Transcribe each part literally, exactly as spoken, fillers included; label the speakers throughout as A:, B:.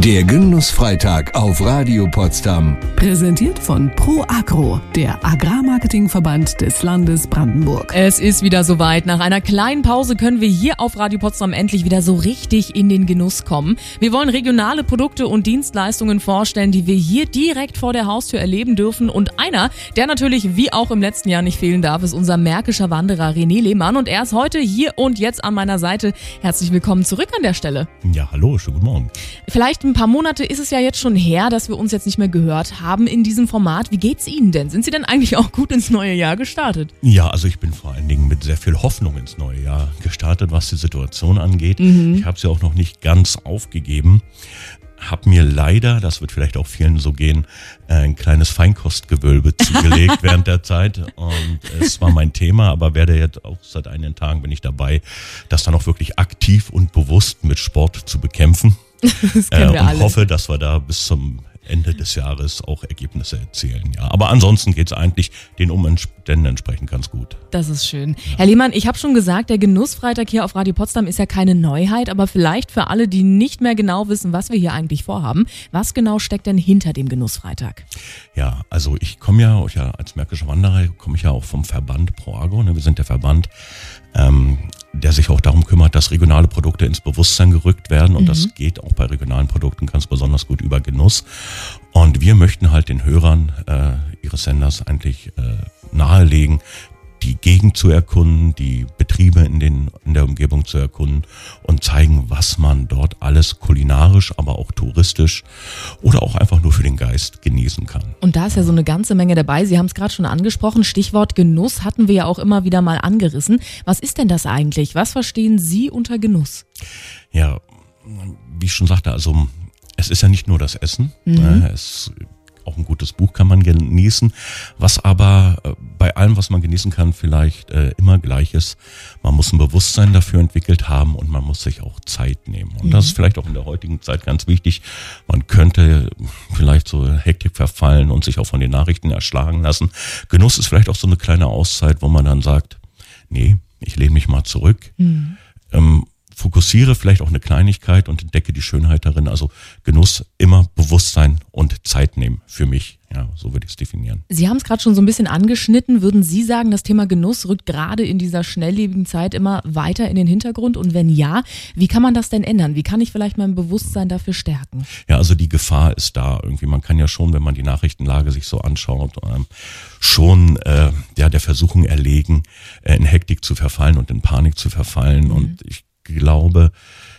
A: Der Genussfreitag auf Radio Potsdam.
B: Präsentiert von ProAgro, der Agrarmarketingverband des Landes Brandenburg.
C: Es ist wieder soweit. Nach einer kleinen Pause können wir hier auf Radio Potsdam endlich wieder so richtig in den Genuss kommen. Wir wollen regionale Produkte und Dienstleistungen vorstellen, die wir hier direkt vor der Haustür erleben dürfen. Und einer, der natürlich wie auch im letzten Jahr nicht fehlen darf, ist unser märkischer Wanderer René Lehmann. Und er ist heute hier und jetzt an meiner Seite. Herzlich willkommen zurück an der Stelle.
D: Ja, hallo, schönen guten Morgen.
C: Vielleicht ein paar Monate ist es ja jetzt schon her, dass wir uns jetzt nicht mehr gehört haben in diesem Format. Wie geht's Ihnen denn? Sind Sie denn eigentlich auch gut ins neue Jahr gestartet?
D: Ja, also ich bin vor allen Dingen mit sehr viel Hoffnung ins neue Jahr gestartet, was die Situation angeht. Mhm. Ich habe sie auch noch nicht ganz aufgegeben. Hab mir leider, das wird vielleicht auch vielen so gehen, ein kleines Feinkostgewölbe zugelegt während der Zeit. Und es war mein Thema, aber werde jetzt auch seit einigen Tagen bin ich dabei, das dann auch wirklich aktiv und bewusst mit Sport zu bekämpfen.
C: Das kennen wir
D: äh, und
C: alle.
D: hoffe, dass wir da bis zum Ende des Jahres auch Ergebnisse erzielen. Ja, aber ansonsten geht es eigentlich den Umständen entsprechend ganz gut.
C: Das ist schön. Ja. Herr Lehmann, ich habe schon gesagt, der Genussfreitag hier auf Radio Potsdam ist ja keine Neuheit, aber vielleicht für alle, die nicht mehr genau wissen, was wir hier eigentlich vorhaben, was genau steckt denn hinter dem Genussfreitag?
D: Ja, also ich komme ja, ja als märkischer Wanderer, komme ich ja auch vom Verband ProAgro. Ne? Wir sind der Verband, ähm, der sich auch darum kümmert, dass regionale Produkte ins Bewusstsein gerückt werden. Und mhm. das geht auch bei regionalen Produkten ganz besonders gut über Genuss. Und wir möchten halt den Hörern äh, ihres Senders eigentlich äh, nahelegen, die Gegend zu erkunden, die Betriebe in, den, in der Umgebung zu erkunden und zeigen, was man dort alles kulinarisch, aber auch touristisch oder auch einfach nur für den Geist genießen kann.
C: Und da ist ja so eine ganze Menge dabei. Sie haben es gerade schon angesprochen, Stichwort Genuss hatten wir ja auch immer wieder mal angerissen. Was ist denn das eigentlich? Was verstehen Sie unter Genuss?
D: Ja, wie ich schon sagte, also es ist ja nicht nur das Essen, mhm. es auch ein gutes Buch kann man genießen, was aber äh, bei allem, was man genießen kann, vielleicht äh, immer gleich ist. Man muss ein Bewusstsein dafür entwickelt haben und man muss sich auch Zeit nehmen. Und mhm. das ist vielleicht auch in der heutigen Zeit ganz wichtig. Man könnte vielleicht so Hektik verfallen und sich auch von den Nachrichten erschlagen lassen. Genuss ist vielleicht auch so eine kleine Auszeit, wo man dann sagt, nee, ich lehne mich mal zurück. Mhm. Ähm, Fokussiere vielleicht auch eine Kleinigkeit und entdecke die Schönheit darin. Also Genuss, immer Bewusstsein und Zeit nehmen für mich. Ja, so würde ich es definieren.
C: Sie haben es gerade schon so ein bisschen angeschnitten. Würden Sie sagen, das Thema Genuss rückt gerade in dieser schnelllebigen Zeit immer weiter in den Hintergrund? Und wenn ja, wie kann man das denn ändern? Wie kann ich vielleicht mein Bewusstsein dafür stärken?
D: Ja, also die Gefahr ist da irgendwie. Man kann ja schon, wenn man die Nachrichtenlage sich so anschaut, ähm, schon äh, ja, der Versuchung erlegen, äh, in Hektik zu verfallen und in Panik zu verfallen. Mhm. Und ich glaube,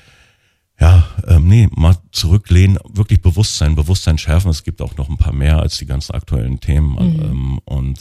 D: ja, ähm, nee, mal zurücklehnen, wirklich Bewusstsein, Bewusstsein schärfen. Es gibt auch noch ein paar mehr als die ganzen aktuellen Themen. Mhm. Ähm, und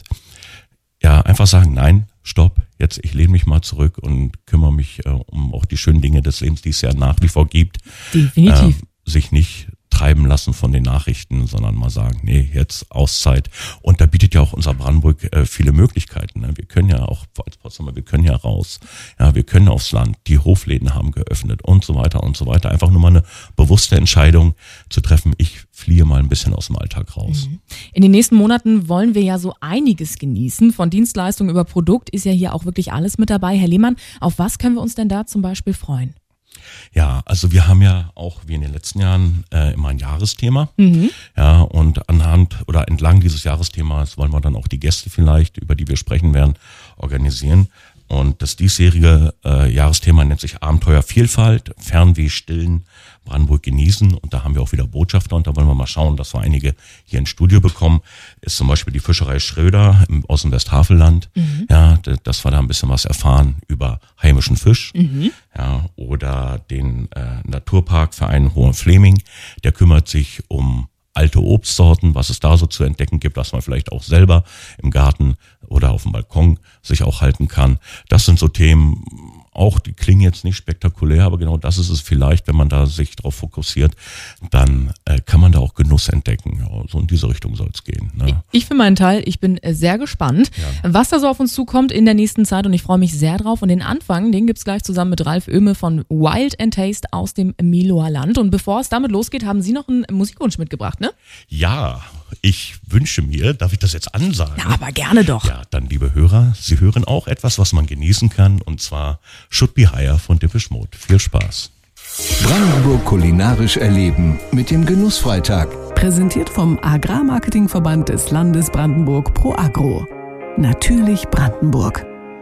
D: ja, einfach sagen, nein, stopp, jetzt ich lehne mich mal zurück und kümmere mich äh, um auch die schönen Dinge des Lebens, die es ja nach wie vor gibt.
C: Definitiv.
D: Äh, sich nicht treiben lassen von den Nachrichten, sondern mal sagen, nee, jetzt Auszeit. Und da bietet ja auch unser Brandenburg äh, viele Möglichkeiten. Ne? Wir können ja auch als Potsdamer, wir können ja raus, ja, wir können aufs Land, die Hofläden haben geöffnet und so weiter und so weiter. Einfach nur mal eine bewusste Entscheidung zu treffen, ich fliehe mal ein bisschen aus dem Alltag raus.
C: In den nächsten Monaten wollen wir ja so einiges genießen. Von Dienstleistung über Produkt ist ja hier auch wirklich alles mit dabei. Herr Lehmann, auf was können wir uns denn da zum Beispiel freuen?
D: Ja, also wir haben ja auch wie in den letzten Jahren äh, immer ein Jahresthema.
C: Mhm.
D: Ja, und anhand oder entlang dieses Jahresthemas wollen wir dann auch die Gäste vielleicht, über die wir sprechen werden, organisieren. Und das diesjährige äh, Jahresthema nennt sich Abenteuer Vielfalt, Fernweh stillen, Brandenburg genießen. Und da haben wir auch wieder Botschafter und da wollen wir mal schauen, dass wir einige hier ins Studio bekommen. Ist zum Beispiel die Fischerei Schröder im, aus dem Westhavelland. Mhm. Ja, dass wir da ein bisschen was erfahren über heimischen Fisch. Mhm. Ja, oder den äh, Naturparkverein Hohenfleming, der kümmert sich um alte Obstsorten, was es da so zu entdecken gibt, was man vielleicht auch selber im Garten oder auf dem Balkon sich auch halten kann. Das sind so Themen, auch die klingen jetzt nicht spektakulär, aber genau das ist es vielleicht, wenn man da sich drauf fokussiert, dann äh, kann man da auch Genuss entdecken. Ja, so in diese Richtung soll es gehen. Ne?
C: Ich für meinen Teil, ich bin sehr gespannt, ja. was da so auf uns zukommt in der nächsten Zeit und ich freue mich sehr drauf. Und den Anfang, den gibt's gleich zusammen mit Ralf Oehme von Wild and Taste aus dem Miloer Land. Und bevor es damit losgeht, haben Sie noch einen Musikwunsch mitgebracht, ne?
D: Ja, ich wünsche mir, darf ich das jetzt ansagen?
C: Ja, aber gerne doch.
D: Ja, dann liebe Hörer, Sie hören auch etwas, was man genießen kann, und zwar Should Be Higher von Depeche Mode. Viel Spaß.
A: Brandenburg kulinarisch erleben mit dem Genussfreitag.
B: Präsentiert vom Agrarmarketingverband des Landes Brandenburg Pro Agro. Natürlich Brandenburg.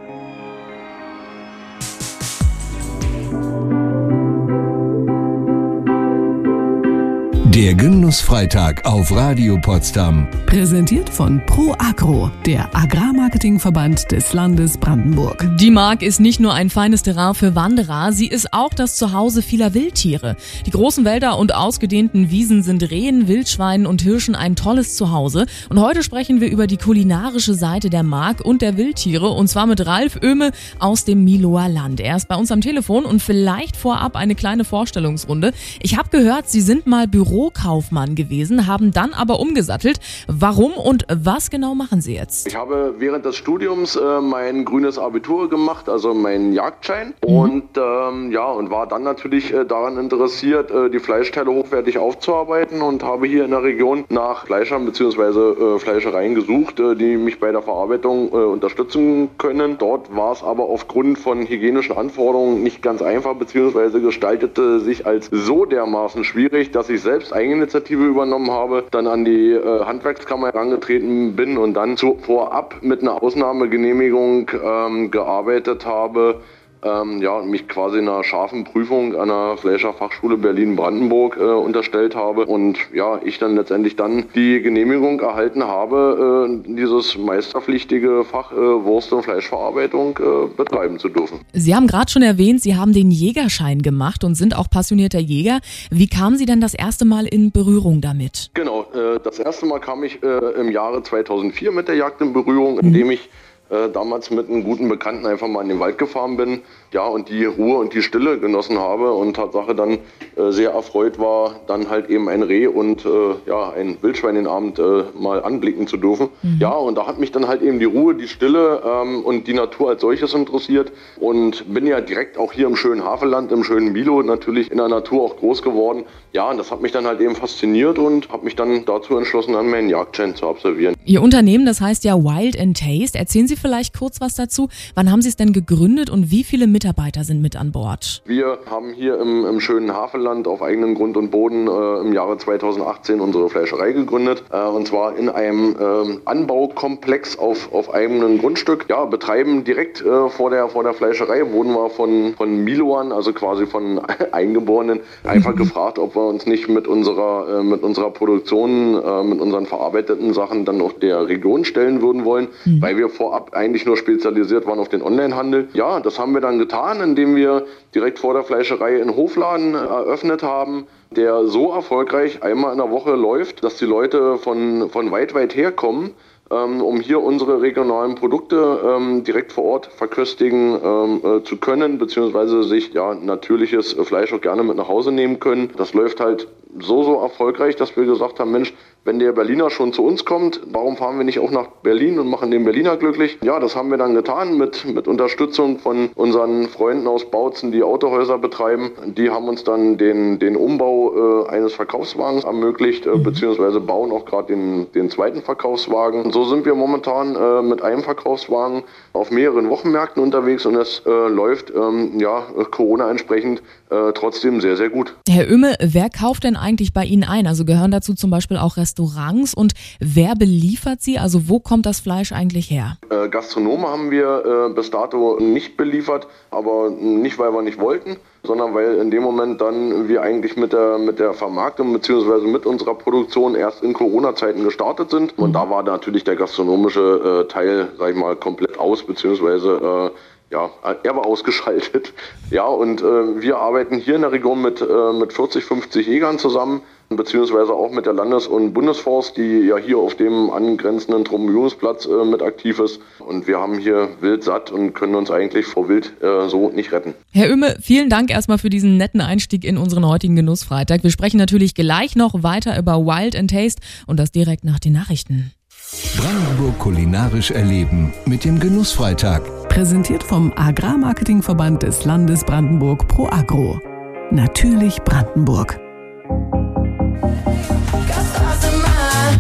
A: Der Genussfreitag auf Radio Potsdam.
B: Präsentiert von Pro Agro, der Agrarmarketingverband des Landes Brandenburg.
C: Die Mark ist nicht nur ein feines Terrain für Wanderer, sie ist auch das Zuhause vieler Wildtiere. Die großen Wälder und ausgedehnten Wiesen sind Rehen, Wildschweinen und Hirschen ein tolles Zuhause. Und heute sprechen wir über die kulinarische Seite der Mark und der Wildtiere, und zwar mit Ralf Oehme aus dem Miloer Land. Er ist bei uns am Telefon und vielleicht vorab eine kleine Vorstellungsrunde. Ich habe gehört, Sie sind mal Büro Kaufmann gewesen, haben dann aber umgesattelt. Warum und was genau machen Sie jetzt?
E: Ich habe während des Studiums äh, mein grünes Abitur gemacht, also meinen Jagdschein. Mhm. Und ähm, ja, und war dann natürlich äh, daran interessiert, äh, die Fleischteile hochwertig aufzuarbeiten, und habe hier in der Region nach Fleischern bzw. Äh, Fleischereien gesucht, äh, die mich bei der Verarbeitung äh, unterstützen können. Dort war es aber aufgrund von hygienischen Anforderungen nicht ganz einfach, bzw. gestaltete sich als so dermaßen schwierig, dass ich selbst Eigeninitiative übernommen habe, dann an die äh, Handwerkskammer herangetreten bin und dann zu, vorab mit einer Ausnahmegenehmigung ähm, gearbeitet habe. Ähm, ja, und mich quasi einer scharfen Prüfung an der Fleischerfachschule Berlin-Brandenburg äh, unterstellt habe, und ja, ich dann letztendlich dann die Genehmigung erhalten habe, äh, dieses meisterpflichtige Fach äh, Wurst- und Fleischverarbeitung äh, betreiben zu dürfen.
C: Sie haben gerade schon erwähnt, Sie haben den Jägerschein gemacht und sind auch passionierter Jäger. Wie kamen Sie denn das erste Mal in Berührung damit?
E: Genau, äh, das erste Mal kam ich äh, im Jahre zweitausendvier mit der Jagd in Berührung, indem ich Äh, damals mit einem guten Bekannten einfach mal in den Wald gefahren bin, ja, und die Ruhe und die Stille genossen habe, und Tatsache dann äh, sehr erfreut war, dann halt eben ein Reh und äh, ja, ein Wildschwein den Abend äh, mal anblicken zu dürfen. Mhm. Ja, und da hat mich dann halt eben die Ruhe, die Stille ähm, und die Natur als solches interessiert, und bin ja direkt auch hier im schönen Havelland, im schönen Milo, natürlich in der Natur auch groß geworden. Ja, und das hat mich dann halt eben fasziniert und habe mich dann dazu entschlossen, dann meinen Jagdschein zu absolvieren.
C: Ihr Unternehmen, das heißt ja Wild and Taste. Erzählen Sie vielleicht kurz was dazu. Wann haben Sie es denn gegründet und wie viele Mitarbeiter sind mit an Bord?
E: Wir haben hier im, im schönen Havelland auf eigenem Grund und Boden äh, im Jahre zweitausendachtzehn unsere Fleischerei gegründet. Äh, und zwar in einem äh, Anbaukomplex auf, auf eigenem Grundstück. Ja, betreiben direkt äh, vor, der, vor der Fleischerei, wurden wir von, von Miloern, also quasi von Eingeborenen, einfach gefragt, ob wir uns nicht mit unserer, äh, mit unserer Produktion, äh, mit unseren verarbeiteten Sachen dann auch der Region stellen würden wollen, mhm. weil wir vorab eigentlich nur spezialisiert waren auf den Onlinehandel. Ja, das haben wir dann getan, indem wir direkt vor der Fleischerei einen Hofladen eröffnet haben, der so erfolgreich einmal in der Woche läuft, dass die Leute von, von weit, weit herkommen, ähm, um hier unsere regionalen Produkte ähm, direkt vor Ort verköstigen ähm, äh, zu können, beziehungsweise sich ja natürliches Fleisch auch gerne mit nach Hause nehmen können. Das läuft halt so, so erfolgreich, dass wir gesagt haben, Mensch, wenn der Berliner schon zu uns kommt, warum fahren wir nicht auch nach Berlin und machen den Berliner glücklich? Ja, das haben wir dann getan mit, mit Unterstützung von unseren Freunden aus Bautzen, die Autohäuser betreiben. Die haben uns dann den, den Umbau äh, eines Verkaufswagens ermöglicht, äh, beziehungsweise bauen auch gerade den, den zweiten Verkaufswagen. Und so sind wir momentan äh, mit einem Verkaufswagen auf mehreren Wochenmärkten unterwegs, und es äh, läuft ähm, ja, Corona entsprechend äh, trotzdem sehr, sehr gut.
C: Herr Oehme, wer kauft denn eigentlich bei Ihnen ein? Also gehören dazu zum Beispiel auch Restaurants, und wer beliefert sie? Also wo kommt das Fleisch eigentlich her?
E: Äh, Gastronomen haben wir äh, bis dato nicht beliefert, aber nicht, weil wir nicht wollten, sondern weil in dem Moment dann wir eigentlich mit der, mit der Vermarktung bzw. mit unserer Produktion erst in Corona-Zeiten gestartet sind. Und da war natürlich der gastronomische äh, Teil, sag ich mal, komplett aus, beziehungsweise äh, ja, er war ausgeschaltet. Ja, und äh, wir arbeiten hier in der Region mit, äh, mit vierzig, fünfzig Jägern zusammen, beziehungsweise auch mit der Landes- und Bundesforst, die ja hier auf dem angrenzenden Truppenübungsplatz äh, mit aktiv ist. Und wir haben hier Wild satt und können uns eigentlich vor Wild äh, so nicht retten.
C: Herr Oehme, vielen Dank erstmal für diesen netten Einstieg in unseren heutigen Genussfreitag. Wir sprechen natürlich gleich noch weiter über Wild and Taste, und das direkt nach den Nachrichten.
A: Brandenburg kulinarisch erleben mit dem Genussfreitag.
B: Präsentiert vom Agrarmarketingverband des Landes Brandenburg Pro Agro. Natürlich Brandenburg.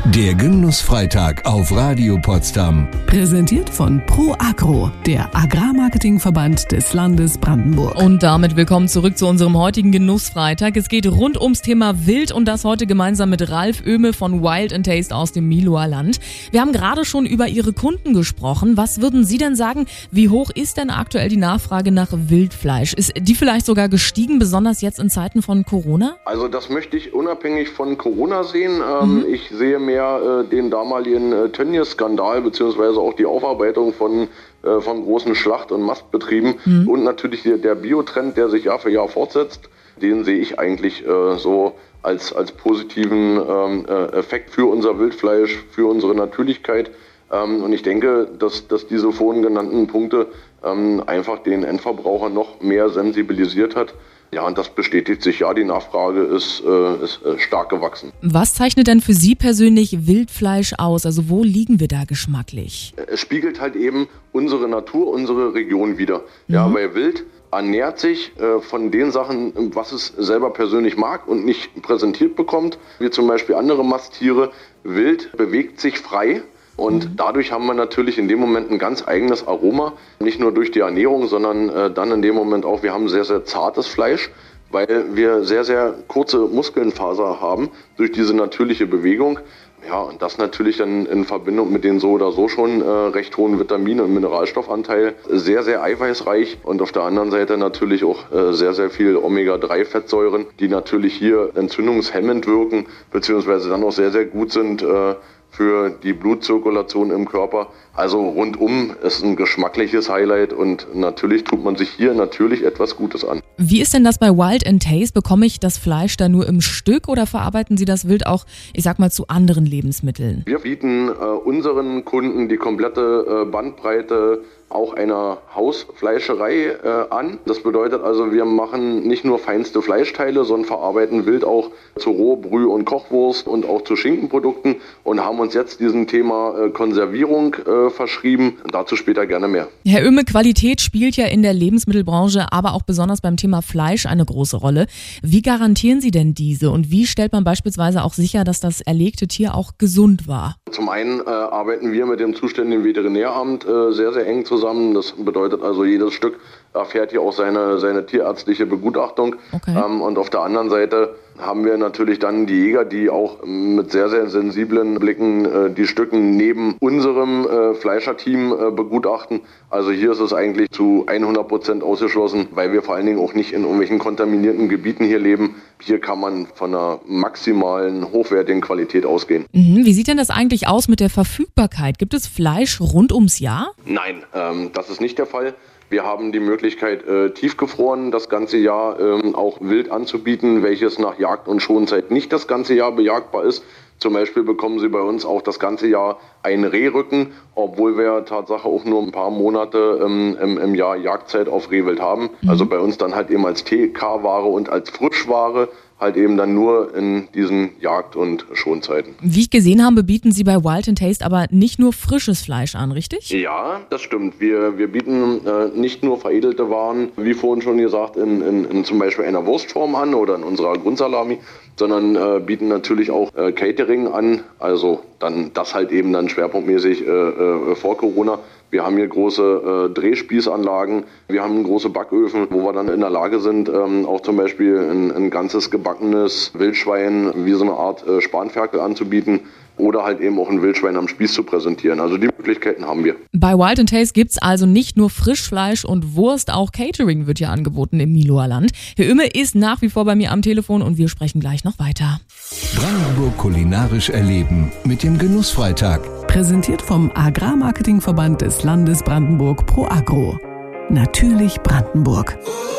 A: Der Genussfreitag auf Radio Potsdam.
B: Präsentiert von ProAgro, der Agrarmarketingverband des Landes Brandenburg.
C: Und damit willkommen zurück zu unserem heutigen Genussfreitag. Es geht rund ums Thema Wild und das heute gemeinsam mit Ralf Oehme von Wild and Taste aus dem Miloer Land. Wir haben gerade schon über Ihre Kunden gesprochen. Was würden Sie denn sagen, wie hoch ist denn aktuell die Nachfrage nach Wildfleisch? Ist die vielleicht sogar gestiegen, besonders jetzt in Zeiten von Corona?
E: Also das möchte ich unabhängig von Corona sehen. Ähm, mhm. Ich sehe mehr äh, den damaligen äh, Tönnies-Skandal beziehungsweise auch die Aufarbeitung von, äh, von großen Schlacht- und Mastbetrieben mhm. und natürlich der, der Biotrend, der sich Jahr für Jahr fortsetzt. Den sehe ich eigentlich äh, so als, als positiven ähm, äh, Effekt für unser Wildfleisch, für unsere Natürlichkeit. Ähm, und ich denke, dass, dass diese vorhin genannten Punkte ähm, einfach den Endverbraucher noch mehr sensibilisiert hat. Ja, und das bestätigt sich. Ja, die Nachfrage ist, äh, ist äh, stark gewachsen.
C: Was zeichnet denn für Sie persönlich Wildfleisch aus? Also wo liegen wir da geschmacklich?
E: Es spiegelt halt eben unsere Natur, unsere Region wider. Mhm. Ja, weil Wild ernährt sich äh, von den Sachen, was es selber persönlich mag und nicht präsentiert bekommt, wie zum Beispiel andere Masttiere. Wild bewegt sich frei. Und dadurch haben wir natürlich in dem Moment ein ganz eigenes Aroma, nicht nur durch die Ernährung, sondern äh, dann in dem Moment auch, wir haben sehr, sehr zartes Fleisch, weil wir sehr, sehr kurze Muskelfaser haben durch diese natürliche Bewegung. Ja, und das natürlich dann in Verbindung mit den so oder so schon äh, recht hohen Vitamin- und Mineralstoffanteil, sehr, sehr eiweißreich und auf der anderen Seite natürlich auch äh, sehr, sehr viel Omega drei Fettsäuren, die natürlich hier entzündungshemmend wirken, beziehungsweise dann auch sehr, sehr gut sind äh, für die Blutzirkulation im Körper. Also rundum ist ein geschmackliches Highlight und natürlich tut man sich hier natürlich etwas Gutes an.
C: Wie ist denn das bei Wild and Taste? Bekomme ich das Fleisch da nur im Stück oder verarbeiten Sie das Wild auch, ich sag mal, zu anderen Lebensmitteln?
E: Wir bieten äh, unseren Kunden die komplette äh, Bandbreite auch einer Hausfleischerei äh, an. Das bedeutet also, wir machen nicht nur feinste Fleischteile, sondern verarbeiten Wild auch zu Roh-, Brüh- und Kochwurst und auch zu Schinkenprodukten und haben uns jetzt diesem Thema äh, Konservierung äh, verschrieben. Dazu später gerne mehr.
C: Herr Oehme, Qualität spielt ja in der Lebensmittelbranche, aber auch besonders beim Thema Fleisch eine große Rolle. Wie garantieren Sie denn diese und wie stellt man beispielsweise auch sicher, dass das erlegte Tier auch gesund war?
E: Zum einen äh, arbeiten wir mit dem zuständigen Veterinäramt äh, sehr, sehr eng zusammen. Das bedeutet also, jedes Stück erfährt hier auch seine, seine tierärztliche Begutachtung. Okay. Ähm, und auf der anderen Seite haben wir natürlich dann die Jäger, die auch mit sehr, sehr sensiblen Blicken äh, die Stücken neben unserem äh, Fleischerteam äh, begutachten. Also hier ist es eigentlich zu hundert Prozent ausgeschlossen, weil wir vor allen Dingen auch nicht in irgendwelchen kontaminierten Gebieten hier leben. Hier kann man von einer maximalen, hochwertigen Qualität ausgehen.
C: Mhm. Wie sieht denn das eigentlich aus mit der Verfügbarkeit? Gibt es Fleisch rund ums Jahr?
E: Nein, ähm, das ist nicht der Fall. Wir haben die Möglichkeit, äh, tiefgefroren das ganze Jahr ähm, auch Wild anzubieten, welches nach Jagd- und Schonzeit nicht das ganze Jahr bejagbar ist. Zum Beispiel bekommen Sie bei uns auch das ganze Jahr einen Rehrücken, obwohl wir Tatsache auch nur ein paar Monate ähm, im, im Jahr Jagdzeit auf Rehwild haben. Mhm. Also bei uns dann halt eben als T K-Ware und als Frischware, halt eben dann nur in diesen Jagd- und Schonzeiten.
C: Wie ich gesehen habe, bieten Sie bei Wild and Taste aber nicht nur frisches Fleisch an, richtig?
E: Ja, das stimmt. Wir, wir bieten äh, nicht nur veredelte Waren, wie vorhin schon gesagt, in, in, in zum Beispiel einer Wurstform an oder in unserer Grundsalami, sondern äh, bieten natürlich auch äh, Catering an, also dann das halt eben dann schwerpunktmäßig äh, äh, vor Corona. Wir haben hier große äh, Drehspießanlagen, wir haben große Backöfen, wo wir dann in der Lage sind, ähm, auch zum Beispiel ein, ein ganzes gebackenes Wildschwein wie so eine Art äh, Spanferkel anzubieten oder halt eben auch ein Wildschwein am Spieß zu präsentieren. Also die Möglichkeiten haben wir.
C: Bei Wild and Taste gibt's also nicht nur Frischfleisch und Wurst, auch Catering wird ja angeboten im Miloer Land. Herr Oehme ist nach wie vor bei mir am Telefon und wir sprechen gleich noch weiter.
A: Brandenburg kulinarisch erleben mit dem Genussfreitag.
B: Präsentiert vom Agrarmarketingverband des Landes Brandenburg ProAgro. Natürlich Brandenburg.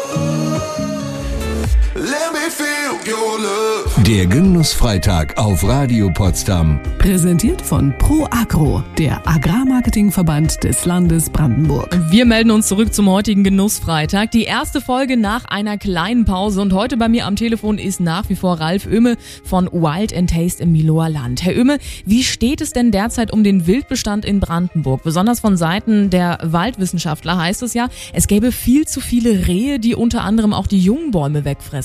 A: Der Genussfreitag auf Radio Potsdam.
B: Präsentiert von ProAgro, der Agrarmarketingverband des Landes Brandenburg.
C: Wir melden uns zurück zum heutigen Genussfreitag. Die erste Folge nach einer kleinen Pause und heute bei mir am Telefon ist nach wie vor Ralf Oehme von Wild and Taste im Miloer Land. Herr Oehme, wie steht es denn derzeit um den Wildbestand in Brandenburg? Besonders von Seiten der Waldwissenschaftler heißt es ja, es gäbe viel zu viele Rehe, die unter anderem auch die jungen Bäume wegfressen. Wie sehen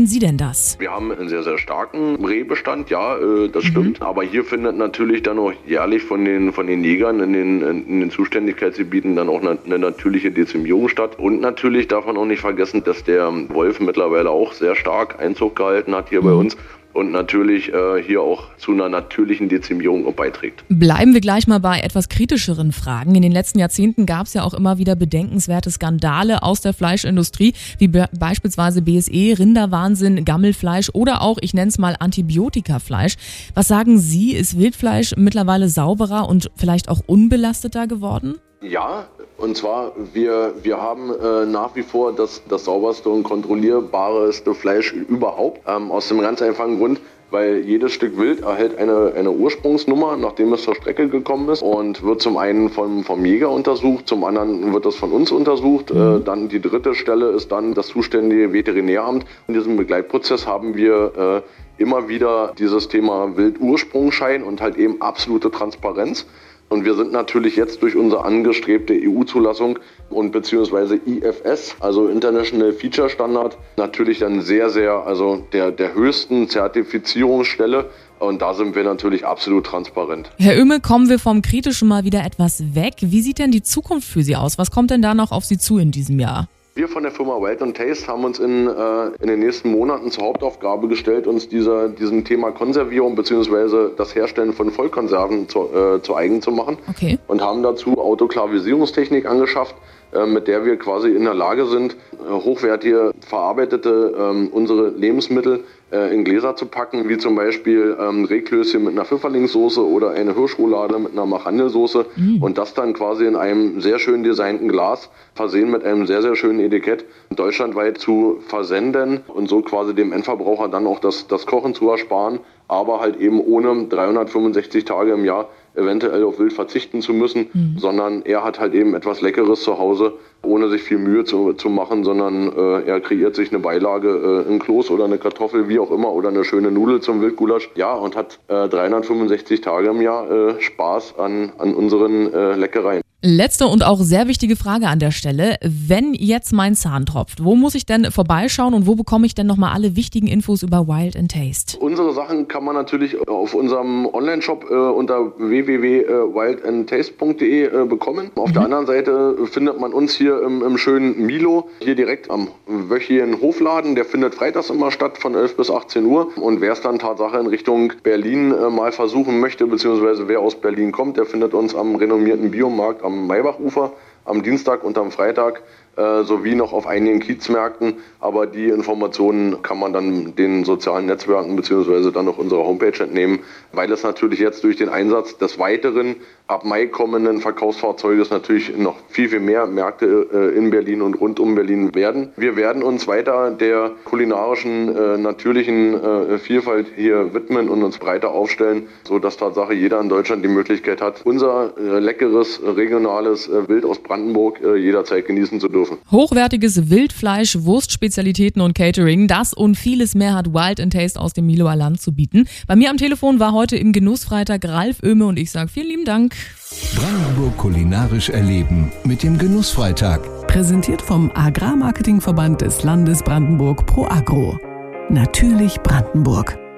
C: Sie denn das?
E: Wir haben einen sehr, sehr starken Rehbestand, ja, äh, das mhm. stimmt. Aber hier findet natürlich dann auch jährlich von den, von den Jägern in den, in den Zuständigkeitsgebieten dann auch eine, eine natürliche Dezimierung statt. Und natürlich darf man auch nicht vergessen, dass der Wolf mittlerweile auch sehr stark Einzug gehalten hat hier mhm. bei uns. Und natürlich äh, hier auch zu einer natürlichen Dezimierung auch beiträgt.
C: Bleiben wir gleich mal bei etwas kritischeren Fragen. In den letzten Jahrzehnten gab es ja auch immer wieder bedenkenswerte Skandale aus der Fleischindustrie, wie be- beispielsweise B S E, Rinderwahnsinn, Gammelfleisch oder auch, ich nenne es mal, Antibiotikafleisch. Was sagen Sie, ist Wildfleisch mittlerweile sauberer und vielleicht auch unbelasteter geworden?
E: Ja, und zwar, wir, wir haben äh, nach wie vor das, das sauberste und kontrollierbarste Fleisch überhaupt. Ähm, aus dem ganz einfachen Grund, weil jedes Stück Wild erhält eine, eine Ursprungsnummer, nachdem es zur Strecke gekommen ist und wird zum einen vom, vom Jäger untersucht, zum anderen wird das von uns untersucht. Mhm. Äh, dann die dritte Stelle ist dann das zuständige Veterinäramt. In diesem Begleitprozess haben wir äh, immer wieder dieses Thema Wildursprungsschein und halt eben absolute Transparenz. Und wir sind natürlich jetzt durch unsere angestrebte E U-Zulassung und beziehungsweise I F S, also International Feature Standard, natürlich dann sehr, sehr, also der, der höchsten Zertifizierungsstelle. Und da sind wir natürlich absolut transparent.
C: Herr Oehme, kommen wir vom Kritischen mal wieder etwas weg. Wie sieht denn die Zukunft für Sie aus? Was kommt denn da noch auf Sie zu in diesem Jahr?
E: Wir von der Firma Wild and Taste haben uns in, äh, in den nächsten Monaten zur Hauptaufgabe gestellt, uns dieser, diesem Thema Konservierung bzw. das Herstellen von Vollkonserven zu, äh, zu eigen zu machen.
C: Okay.
E: Und haben dazu Autoklavisierungstechnik angeschafft, äh, mit der wir quasi in der Lage sind, äh, hochwertige verarbeitete äh, unsere Lebensmittel äh, in Gläser zu packen, wie zum Beispiel ähm, Rehklößchen mit einer Pfifferlingssoße oder eine Hirschroulade mit einer Machandelsoße mhm. und das dann quasi in einem sehr schön designten Glas, versehen mit einem sehr, sehr schönen Etikett, deutschlandweit zu versenden und so quasi dem Endverbraucher dann auch das, das Kochen zu ersparen, aber halt eben ohne dreihundertfünfundsechzig Tage im Jahr eventuell auf Wild verzichten zu müssen, mhm. sondern er hat halt eben etwas Leckeres zu Hause, ohne sich viel Mühe zu, zu machen, sondern äh, er kreiert sich eine Beilage, äh, ein Kloß oder eine Kartoffel, wie auch immer, oder eine schöne Nudel zum Wildgulasch, ja, und hat äh, dreihundertfünfundsechzig Tage im Jahr äh, Spaß an, an unseren äh, Leckereien.
C: Letzte und auch sehr wichtige Frage an der Stelle. Wenn jetzt mein Zahn tropft, wo muss ich denn vorbeischauen und wo bekomme ich denn nochmal alle wichtigen Infos über Wild and Taste?
E: Unsere Sachen kann man natürlich auf unserem Online-Shop äh, unter w w w punkt wild and taste punkt d e äh, bekommen. Auf mhm. der anderen Seite findet man uns hier im, im schönen Milo, hier direkt am wöchigen Hofladen. Der findet freitags immer statt von elf bis achtzehn Uhr. Und wer es dann Tatsache in Richtung Berlin äh, mal versuchen möchte, beziehungsweise wer aus Berlin kommt, der findet uns am renommierten Biomarkt am Maybachufer am Dienstag und am Freitag äh, sowie noch auf einigen Kiezmärkten. Aber die Informationen kann man dann den sozialen Netzwerken beziehungsweise dann auch unserer Homepage entnehmen, weil es natürlich jetzt durch den Einsatz des weiteren ab Mai kommenden Verkaufsfahrzeuges natürlich noch viel, viel mehr Märkte äh, in Berlin und rund um Berlin werden. Wir werden uns weiter der kulinarischen, äh, natürlichen äh, Vielfalt hier widmen und uns breiter aufstellen, sodass Tatsache jeder in Deutschland die Möglichkeit hat, unser äh, leckeres, regionales äh, Wild aus Brandenburg äh, jederzeit genießen zu dürfen.
C: Hochwertiges Wildfleisch, Wurstspezialitäten und Catering, das und vieles mehr hat Wild and Taste aus dem Miloer Land zu bieten. Bei mir am Telefon war heute im Genussfreitag Ralf Oehme und ich sage vielen lieben Dank.
A: Brandenburg kulinarisch erleben mit dem Genussfreitag.
B: Präsentiert vom Agrarmarketingverband des Landes Brandenburg Pro Agro. Natürlich Brandenburg.